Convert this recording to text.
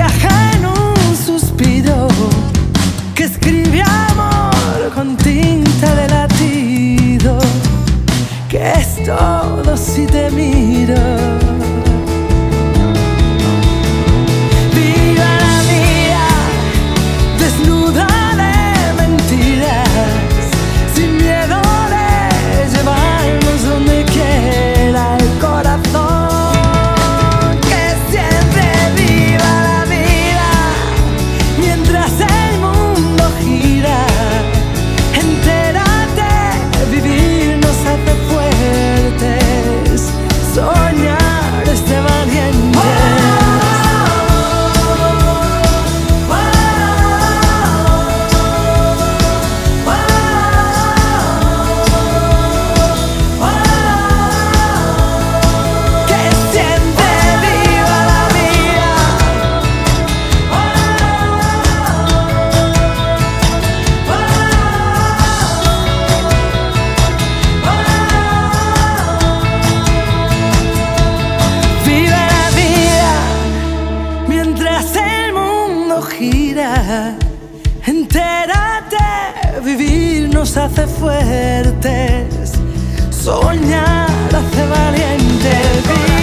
viaja en un suspiro que escribe amor con tinta de latido, que es todo si te miro. Viva la vida, desnuda de mentiras, sin miedo de llevarnos donde quiera el corazón. Soñar es de valientes. Que siente viva la vida. Mientras el mundo gira, entérate, vivir nos hace fuertes, soñar hace valientes.